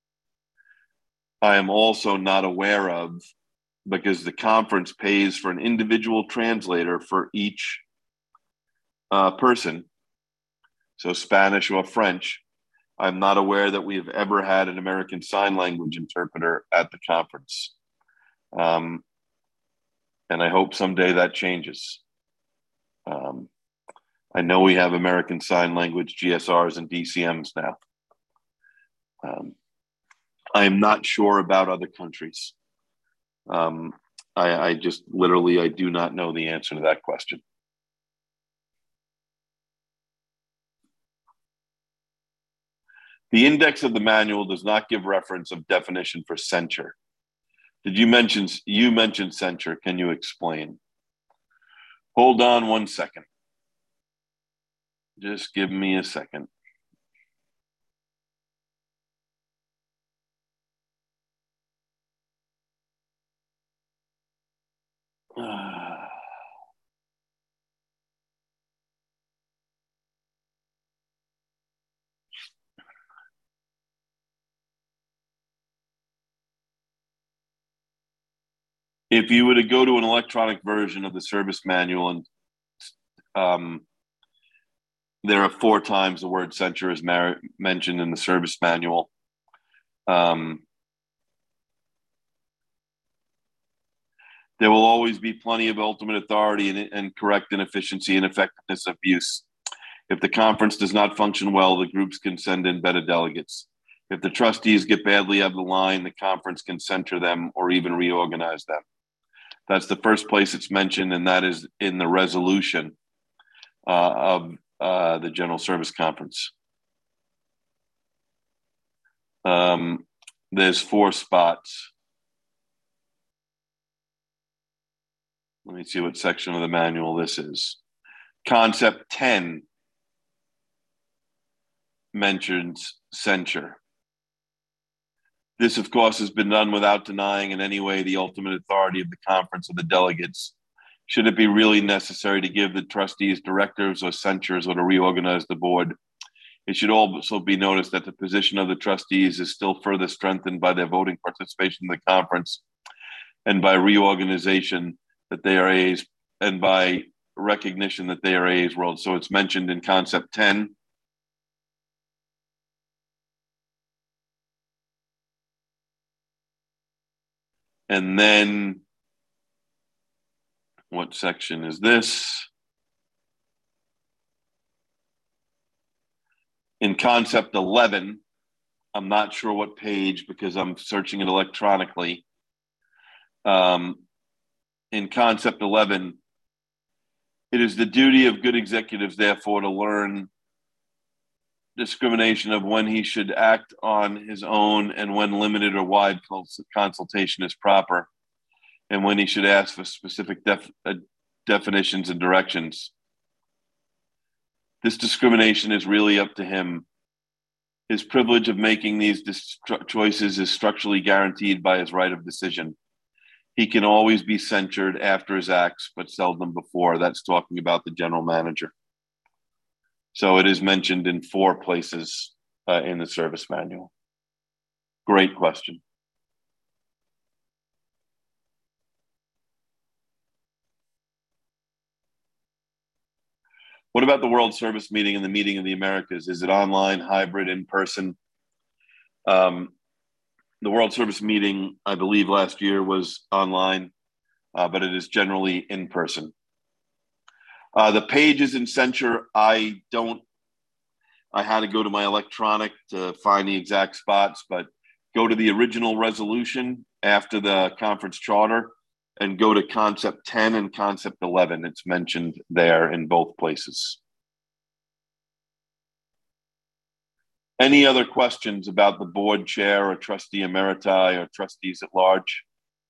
Speaker 1: I am also not aware of, because the conference pays for an individual translator for each uh, person, so Spanish or French. I'm not aware that we have ever had an American Sign Language interpreter at the conference. Um, and I hope someday that changes. Um, I know we have American Sign Language G S Rs and D C Ms now. Um, I am not sure about other countries. Um, I, I just literally, I do not know the answer to that question. The index of the manual does not give reference of definition for censure. Did you mention, you mentioned censure, can you explain? Hold on one second. Just give me a second. Uh, if you were to go to an electronic version of the service manual, and um, there are four times the word censure is mentioned in the service manual. Um, there will always be plenty of ultimate authority and, and correct inefficiency and effectiveness of use. If the conference does not function well, the groups can send in better delegates. If the trustees get badly out of the line, the conference can censure them or even reorganize them. That's the first place it's mentioned, and that is in the resolution uh, of uh, the General Service Conference. Um, there's four spots. Let me see what section of the manual this is. Concept ten mentions censure. This, of course, has been done without denying in any way the ultimate authority of the conference of the delegates. Should it be really necessary to give the trustees directives or censures or to reorganize the board, it should also be noticed that the position of the trustees is still further strengthened by their voting participation in the conference and by reorganization that they are A's and by recognition that they are A's world. So it's mentioned in concept ten. And then what section is this? In concept eleven, I'm not sure what page because I'm searching it electronically. Um, in concept eleven, it is the duty of good executives, therefore, to learn discrimination of when he should act on his own and when limited or wide consultation is proper, and when he should ask for specific def uh, definitions and directions. This discrimination is really up to him. His privilege of making these distru- choices is structurally guaranteed by his right of decision. He can always be censured after his acts, but seldom before. That's talking about the general manager. So it is mentioned in four places uh, in the service manual. Great question. What about the World Service Meeting and the Meeting of the Americas? Is it online, hybrid, in person? Um, the World Service Meeting, I believe last year was online, uh, but it is generally in person. Uh, the pages in censure, I don't, I had to go to my electronic to find the exact spots, but go to the original resolution after the conference charter and go to concept ten and concept eleven. It's mentioned there in both places. Any other questions about the board chair or trustee emeriti or trustees at large?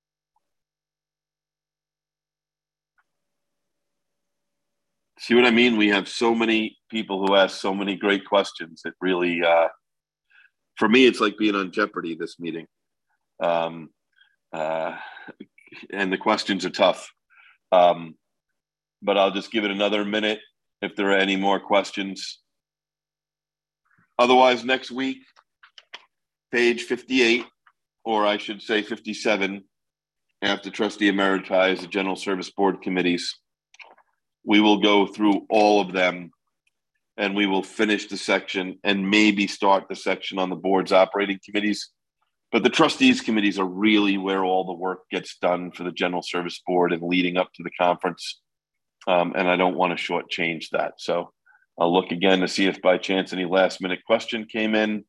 Speaker 1: See what I mean? We have so many people who ask so many great questions. It really, uh, for me, it's like being on Jeopardy this meeting. Um, uh, and the questions are tough. Um, but I'll just give it another minute if there are any more questions. Otherwise, next week, page fifty-eight, or I should say fifty-seven, after trustee emeriti is the general service board committees. We will go through all of them and we will finish the section and maybe start the section on the board's operating committees. But the trustees committees are really where all the work gets done for the general service board and leading up to the conference. Um, and I don't want to shortchange that. So I'll look again to see if by chance any last minute question came in.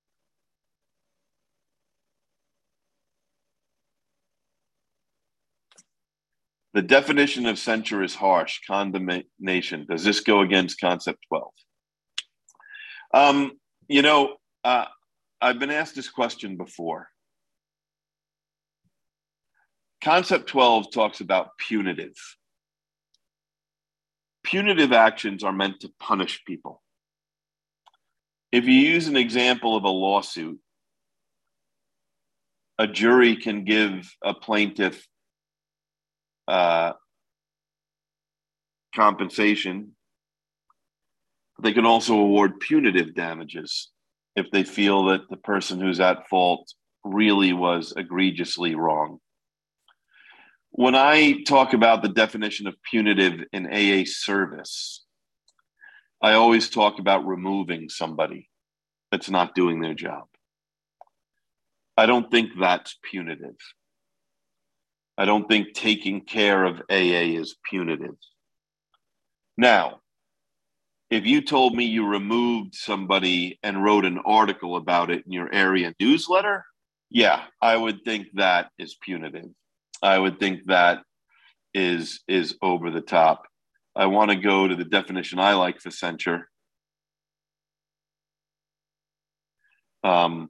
Speaker 1: The definition of censure is harsh, condemnation. Does this go against concept twelve? Um, you know, uh, I've been asked this question before. Concept twelve talks about punitive. Punitive actions are meant to punish people. If you use an example of a lawsuit, a jury can give a plaintiff uh, compensation. They can also award punitive damages if they feel that the person who's at fault really was egregiously wrong. When I talk about the definition of punitive in A A service, I always talk about removing somebody that's not doing their job. I don't think that's punitive. I don't think taking care of A A is punitive. Now, if you told me you removed somebody and wrote an article about it in your area newsletter, yeah, I would think that is punitive. I would think that is, is over the top. I want to go to the definition I like for censure. Um,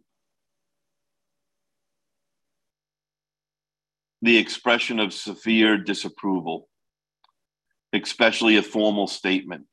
Speaker 1: the expression of severe disapproval, especially a formal statement.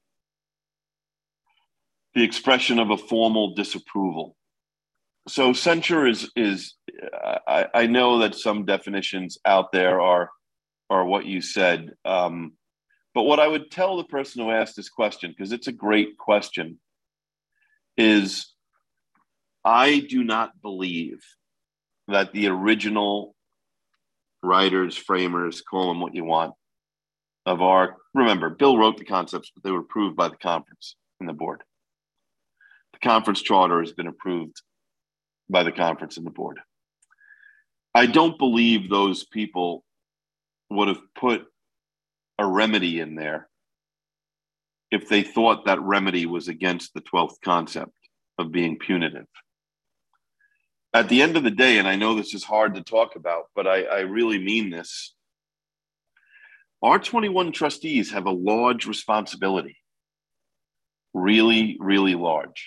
Speaker 1: The expression of a formal disapproval. So censure is, is I, I know that some definitions out there are, are what you said. Um, but what I would tell the person who asked this question, because it's a great question, is I do not believe that the original writers, framers, call them what you want, of our, remember, Bill wrote the concepts, but they were approved by the conference and the board. The conference charter has been approved by the conference and the board. I don't believe those people would have put a remedy in there if they thought that remedy was against the twelfth concept of being punitive. At the end of the day, and I know this is hard to talk about, but I, I really mean this, our twenty-one trustees have a large responsibility, really, really large.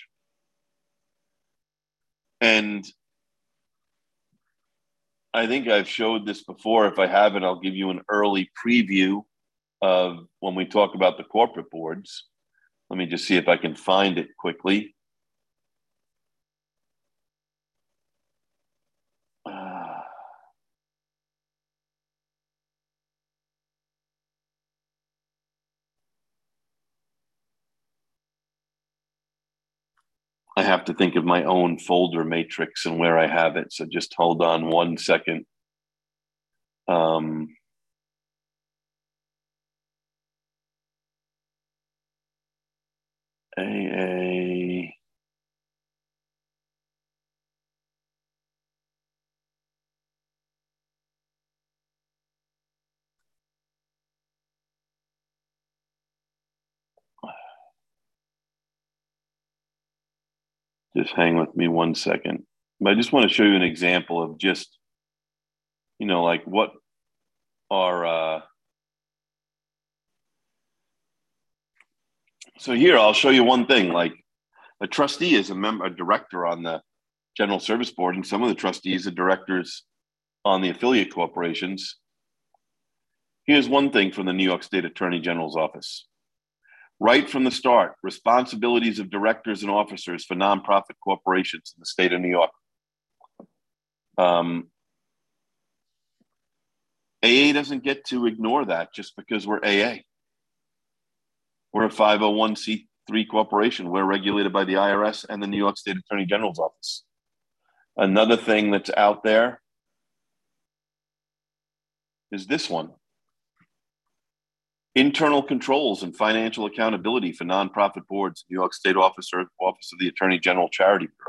Speaker 1: And I think I've showed this before. If I haven't, I'll give you an early preview of when we talk about the corporate boards. Let me just see if I can find it quickly. I have to think of my own folder matrix and where I have it. So just hold on one second. Um, A A. Just hang with me one second. But I just want to show you an example of just, you know, like what are, uh, so here I'll show you one thing. Like a trustee is a member, a director on the general service board, and some of the trustees are directors on the affiliate corporations. Here's one thing from the New York State Attorney General's office. Right from the start, responsibilities of directors and officers for nonprofit corporations in the state of New York. Um, A A doesn't get to ignore that just because we're A A. We're a five oh one c three corporation. We're regulated by the I R S and the New York State Attorney General's office. Another thing that's out there is this one. Internal controls and financial accountability for nonprofit boards, New York State Officer, Office of the Attorney General Charity Bureau.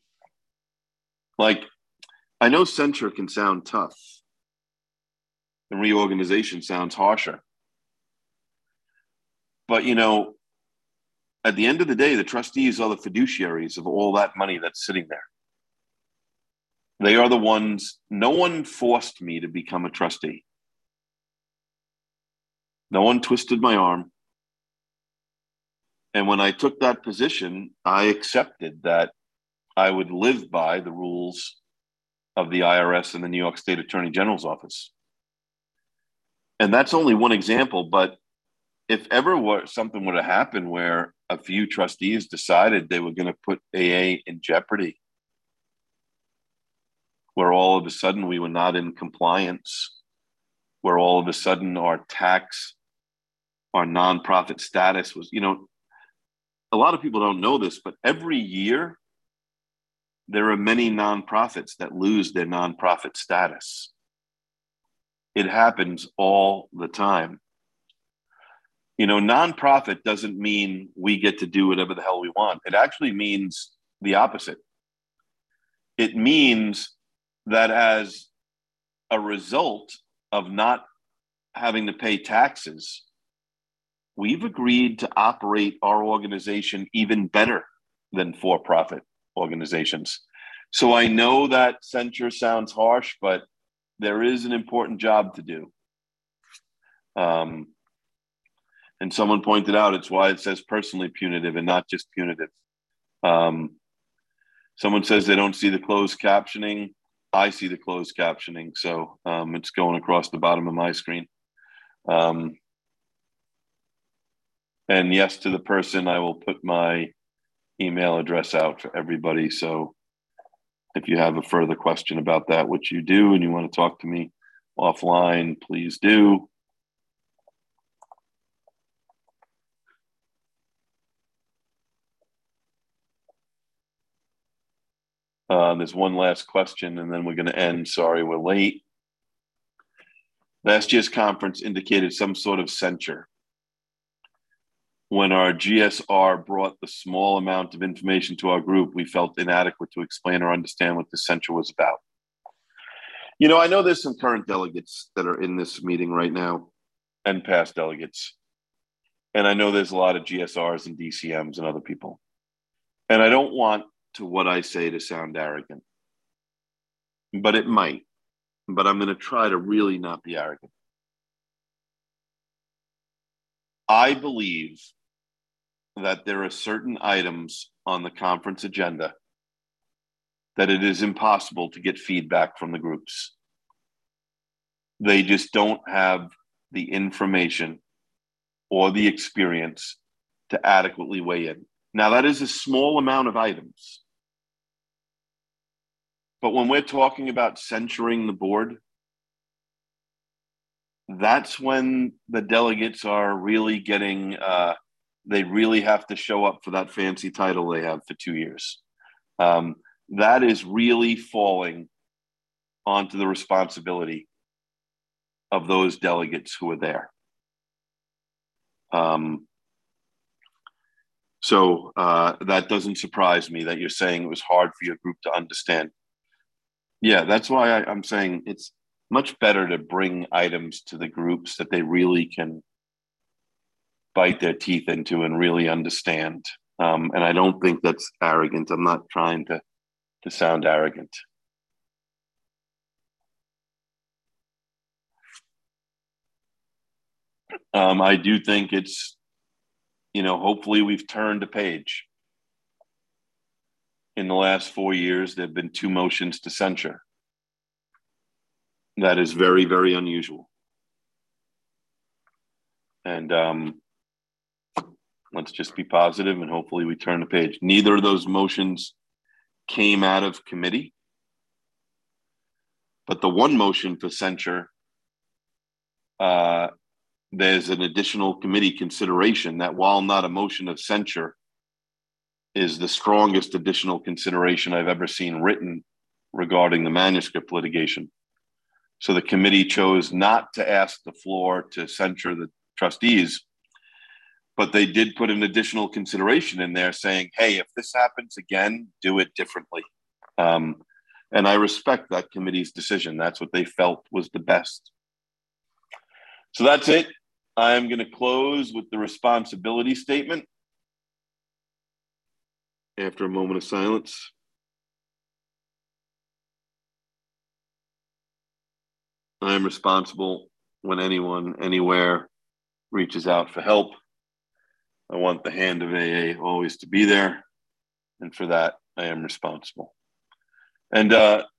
Speaker 1: Like, I know censure can sound tough, and reorganization sounds harsher. But, you know, at the end of the day, the trustees are the fiduciaries of all that money that's sitting there. They are the ones, no one forced me to become a trustee. No one twisted my arm. And when I took that position, I accepted that I would live by the rules of the I R S and the New York State Attorney General's office. And that's only one example, but if ever were, something were to happen where a few trustees decided they were going to put A A in jeopardy, where all of a sudden we were not in compliance, where all of a sudden our tax, our nonprofit status was, you know, a lot of people don't know this, but every year there are many nonprofits that lose their nonprofit status. It happens all the time. You know, nonprofit doesn't mean we get to do whatever the hell we want. It actually means the opposite. It means that as a result of not having to pay taxes, we've agreed to operate our organization even better than for-profit organizations. So I know that censure sounds harsh, but there is an important job to do. Um, and someone pointed out it's why it says personally punitive and not just punitive. Um, someone says they don't see the closed captioning. I see the closed captioning, so um, it's going across the bottom of my screen. Um, and yes, to the person, I will put my email address out for everybody. So if you have a further question about that, which you do, and you want to talk to me offline, please do. Uh, there's one last question, and then we're going to end. Sorry, we're late. Last year's conference indicated some sort of censure. When our G S R brought the small amount of information to our group, we felt inadequate to explain or understand what the censure was about. You know, I know there's some current delegates that are in this meeting right now and past delegates. And I know there's a lot of G S Rs and D C Ms and other people. And I don't want to what I say to sound arrogant, but it might. But I'm going to try to really not be arrogant. I believe that there are certain items on the conference agenda that it is impossible to get feedback from the groups. They just don't have the information or the experience to adequately weigh in. Now, that is a small amount of items. But when we're talking about censuring the board, that's when the delegates are really getting uh, they really have to show up for that fancy title they have for two years. Um, that is really falling onto the responsibility of those delegates who are there. Um, so uh, that doesn't surprise me that you're saying it was hard for your group to understand. Yeah, that's why I, I'm saying it's much better to bring items to the groups that they really can bite their teeth into and really understand. Um, and I don't think that's arrogant. I'm not trying to, to sound arrogant. Um, I do think it's, you know, hopefully we've turned a page. In the last four years, there have been two motions to censure. That is very, very unusual. And um, let's just be positive and hopefully we turn the page. Neither of those motions came out of committee, but the one motion for censure, uh, there's an additional committee consideration that, while not a motion of censure, is the strongest additional consideration I've ever seen written regarding the manuscript litigation. So the committee chose not to ask the floor to censure the trustees, but they did put an additional consideration in there saying, hey, if this happens again, do it differently. Um, and I respect that committee's decision. That's what they felt was the best. So that's it. I'm going to close with the responsibility statement after a moment of silence. I am responsible when anyone, anywhere reaches out for help. I want the hand of A A always to be there. And for that, I am responsible. And uh,